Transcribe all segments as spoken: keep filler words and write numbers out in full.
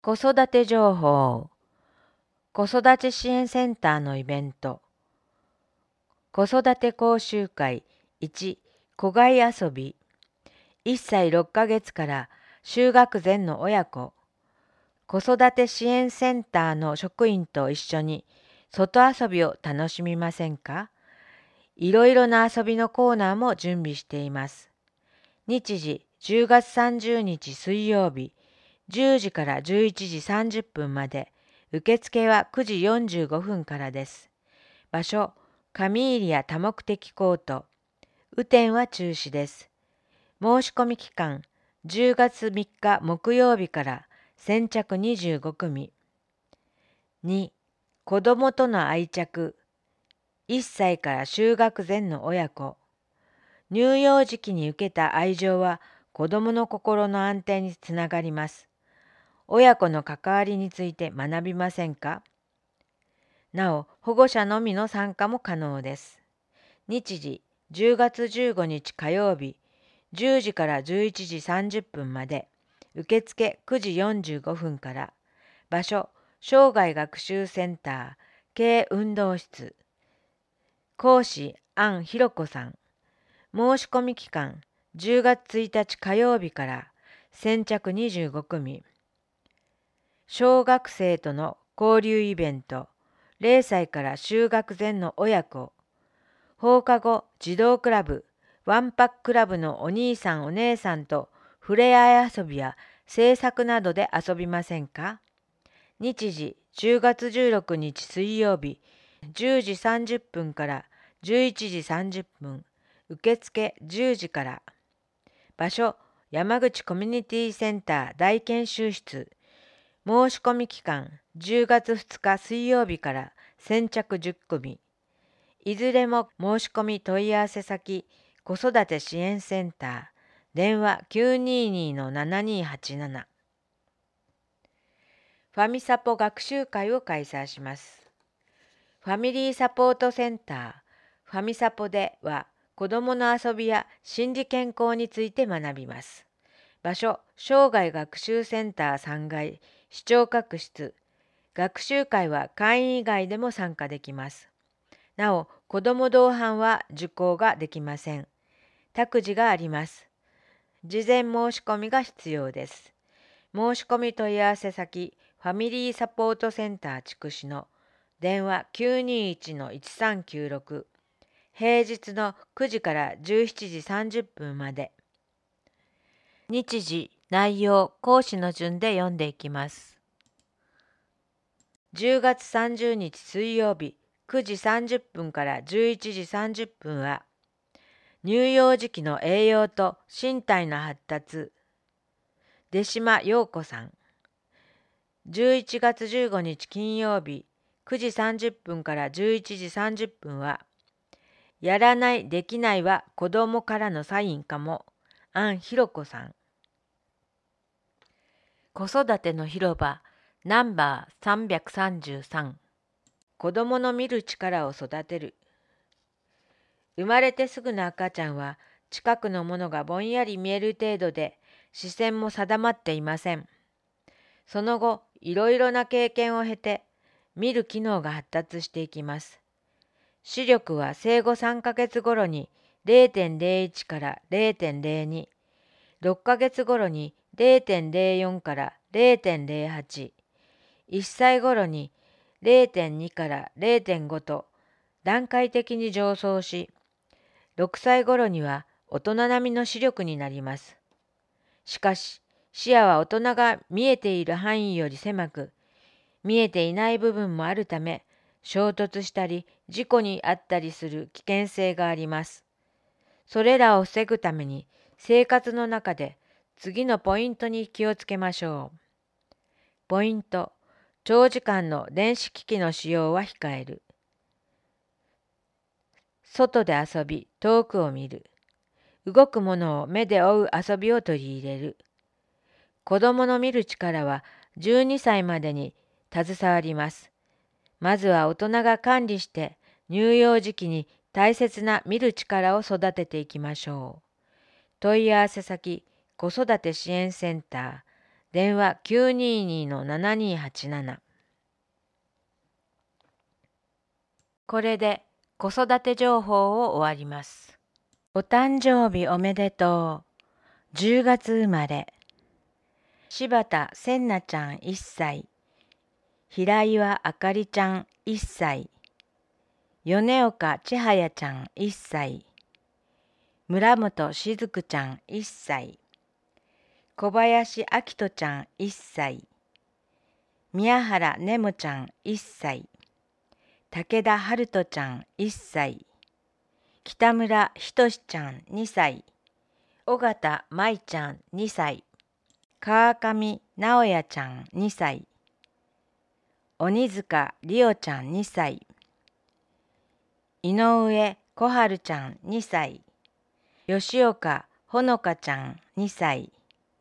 子育て情報、子育て支援センターのイベント、子育て講習会いち、子外遊び、いっさいろっかげつから就学前の親子、子育て支援センターの職員と一緒に外遊びを楽しみませんか？いろいろな遊びのコーナーも準備しています。日時じゅうがつさんじゅうにち水曜日、じゅうじからじゅういちじさんじゅっぷんまで、受付はくじよんじゅうごふんからです。場所、上入谷多目的コート。雨天は中止です。申し込み期間、じゅうがつみっか木曜日から先着にじゅうごくみ。に、子どもとの愛着。いっさいから就学前の親子。乳幼児期に受けた愛情は子どもの心の安定につながります。親子の関わりについて学びませんか？なお、保護者のみの参加も可能です。日時、じゅうがつじゅうごにち火曜日、じゅうじからじゅういちじさんじゅっぷんまで、受付くじよんじゅうごふんから、場所、生涯学習センター、軽運動室。講師、安ひろ子さん。申し込み期間、じゅうがつついたち火曜日から、先着にじゅうごくみ。小学生との交流イベント、れいさいから就学前の親子、放課後児童クラブ、ワンパッククラブのお兄さんお姉さんと触れ合い遊びや制作などで遊びませんか？日時、じゅうがつじゅうろくにち水曜日、じゅうじさんじゅっぷんからじゅういちじさんじゅっぷん、受付じゅうじから。場所、山口コミュニティセンター大研修室。申し込み期間、じゅうがつふつか水曜日から先着じゅっくみ。いずれも申し込み問い合わせ先、子育て支援センター、電話 きゅうにーにーのななにーはちなな。ファミサポ学習会を開催します。ファミリーサポートセンター、ファミサポでは、子どもの遊びや心理健康について学びます。場所、生涯学習センターさんがい、視聴覚室。学習会は会員以外でも参加できます。なお、子ども同伴は受講ができません。託児があります。事前申し込みが必要です。申し込み問い合わせ先、ファミリーサポートセンター筑紫の電話 きゅうにーいちのいちさんきゅうろく。平日のくじからじゅうしちじさんじゅっぷんまで。日時、内容、講師の順で読んでいきます。じゅうがつさんじゅうにち水曜日、くじさんじゅっぷんからじゅういちじさんじゅっぷんは、乳幼児期の栄養と身体の発達。出島陽子さん。じゅういちがつじゅうごにち金曜日、くじさんじゅっぷんからじゅういちじさんじゅっぷんは、やらない、できないは子供からのサインかも。安ひろ子さん。子育ての広場ナンバーさんびゃくさんじゅうさん。子供の見る力を育てる。生まれてすぐの赤ちゃんは近くのものがぼんやり見える程度で視線も定まっていません。その後いろいろな経験を経て見る機能が発達していきます。視力は生後さんかげつ頃に れいてんれいいち から れいてんれいに、ろっかげつ頃に れいてんれいよん から れいてんれいはち、いっさい頃に れいてんに から れいてんご と段階的に上昇し、ろくさい頃には大人並みの視力になります。しかし、視野は大人が見えている範囲より狭く、見えていない部分もあるため、衝突したり事故に遭ったりする危険性があります。それらを防ぐために生活の中で次のポイントに気をつけましょう。ポイント、長時間の電子機器の使用は控える。外で遊び、遠くを見る。動くものを目で追う遊びを取り入れる。子供の見る力はじゅうにさいまでに携わります。まずは大人が管理して乳幼児期に大切な見る力を育てていきましょう。問い合わせ先、子育て支援センター、 電話 きゅうにーにーのななにーはちなな。これで子育て情報を終わります。お誕生日おめでとう。じゅうがつ生まれ。柴田せんなちゃんいっさい。平岩あかりちゃんいっさい。米岡千早ちゃんいっさい。村本しずくちゃんいっさい。小林明人ちゃんいっさい。宮原ねもちゃんいっさい。武田春人ちゃんいっさい。北村ひとしちゃんにさい。尾形舞ちゃんにさい。川上直也ちゃんにさい。鬼塚りおちゃんにさい。井上小春ちゃんにさい。吉岡ほのかちゃんにさい。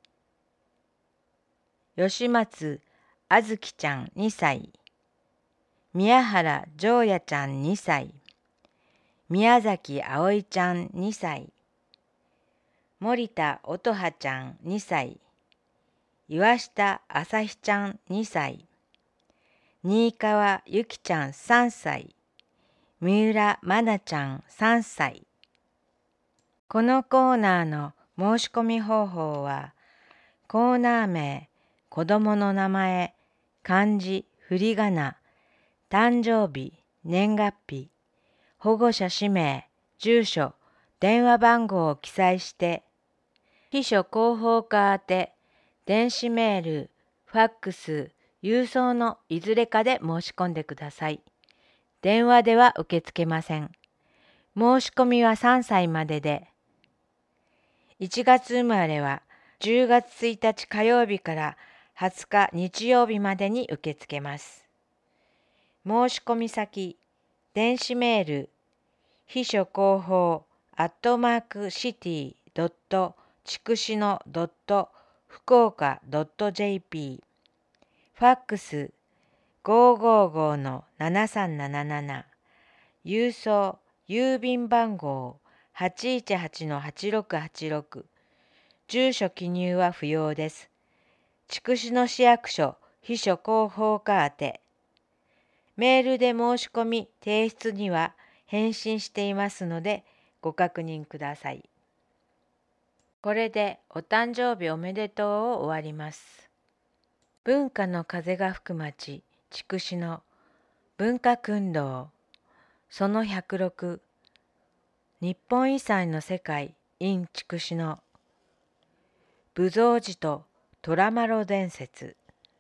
吉松あずきちゃんにさい。宮原丈也ちゃんにさい。宮崎あおいちゃんにさい。森田音羽ちゃんにさい。岩下あさひちゃんにさい。新川ゆきちゃんさんさい。三浦まなちゃんさんさい。このコーナーの申し込み方法は、コーナー名、子供の名前、漢字、振り仮名、誕生日、年月日、保護者氏名、住所、電話番号を記載して、秘書広報課宛て、電子メール、ファックス、郵送のいずれかで申し込んでください。電話では受け付けません。申し込みはさんさいまでで、いちがつ生まれはじゅうがつついたち火曜日からはつか日曜日までに受け付けます。申し込み先、電子メール、秘書広報アットマークシティドットちくしのドット福岡ドット ジェーピー、ファックスごーごーごーのななさんなななな、郵送郵便番号はちいちはちのはちろくはちろく、住所記入は不要です。筑紫野市役所秘書広報課宛て。メールで申し込み提出には返信していますのでご確認ください。これでお誕生日おめでとうを終わります。文化の風が吹く町筑紫野文化訓導そのひゃくろく、日本遺産の世界 in 筑紫野武蔵寺と虎麻呂伝説。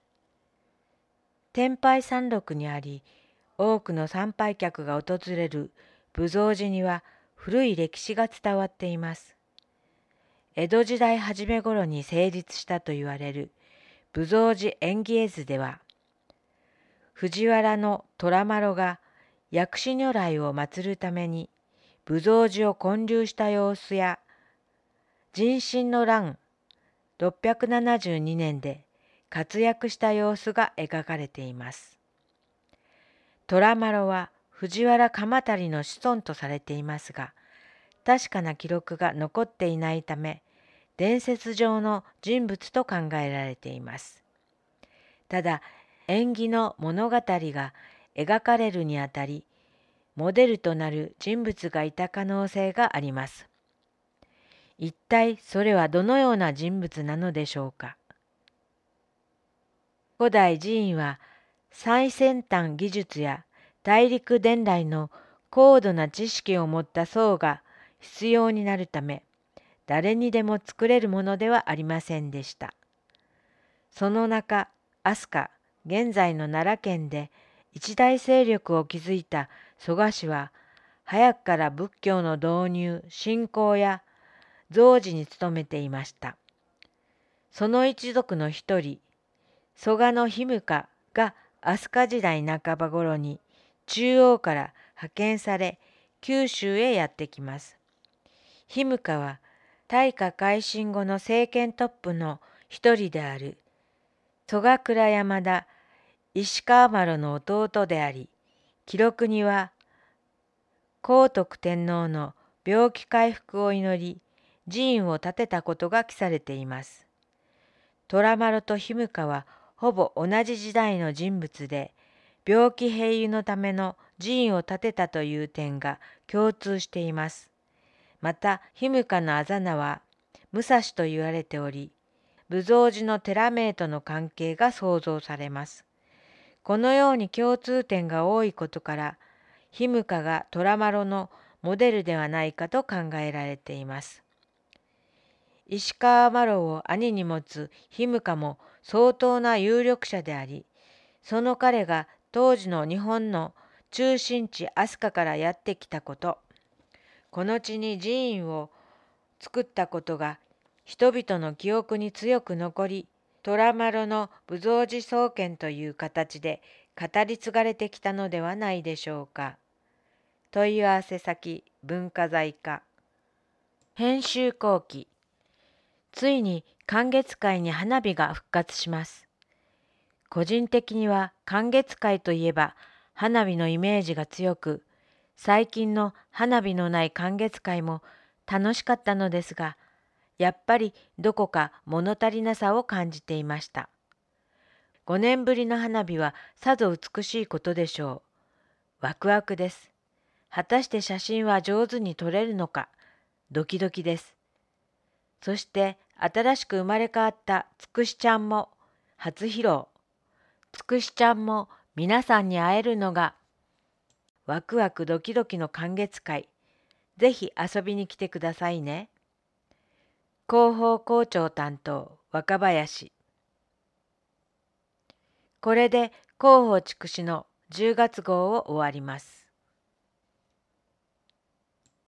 天拝山麓にあり、多くの参拝客が訪れる武蔵寺には古い歴史が伝わっています。江戸時代初め頃に成立したと言われる武蔵寺縁起絵図では、藤原の虎麻呂が薬師如来を祀るために武蔵寺を建立した様子や、壬申の乱ろっぴゃくななじゅうにねんで活躍した様子が描かれています。虎麻呂は藤原鎌足の子孫とされていますが、確かな記録が残っていないため、伝説上の人物と考えられています。ただ、縁起の物語が描かれるにあたり、モデルとなる人物がいた可能性があります。一体それはどのような人物なのでしょうか。古代寺院は最先端技術や大陸伝来の高度な知識を持った僧が必要になるため、誰にでも作れるものではありませんでした。その中、飛鳥、現在の奈良県で一大勢力を築いた蘇我氏は、早くから仏教の導入、信仰や増持に努めていました。その一族の一人、蘇我の卑弥呼が飛鳥時代半ば頃に中央から派遣され九州へやってきます。卑弥呼は大化改新後の政権トップの一人である曽我倉山田石川麻呂の弟であり、記録には皇徳天皇の病気回復を祈り寺院を建てたことが記されています。 虎丸とひむかはほぼ同じ時代の人物で、病気併誘のための寺院を建てたという点が共通しています。また、ひむかのあざ名は武蔵と言われており、武蔵寺の寺名との関係が想像されます。このように共通点が多いことから、ひむかが虎丸のモデルではないかと考えられています。石川麻呂を兄に持つひむかも相当な有力者であり、その彼が当時の日本の中心地飛鳥からやってきたこと、この地に寺院を作ったことが人々の記憶に強く残り、虎丸の武蔵寺創建という形で語り継がれてきたのではないでしょうか。問い合わせ先文化財課。編集後期。ついに観月会に花火が復活します。個人的には観月会といえば花火のイメージが強く、最近の花火のない観月会も楽しかったのですが、やっぱりどこか物足りなさを感じていました。ごねんぶりの花火はさぞ美しいことでしょう。ワクワクです。果たして写真は上手に撮れるのか、ドキドキです。そして新しく生まれ変わったつくしちゃんも初披露。つくしちゃんも皆さんに会えるのがワクワクドキドキの観月会。ぜひ遊びに来てくださいね。広報校長担当若林。これで広報筑紫のじゅうがつ号を終わります。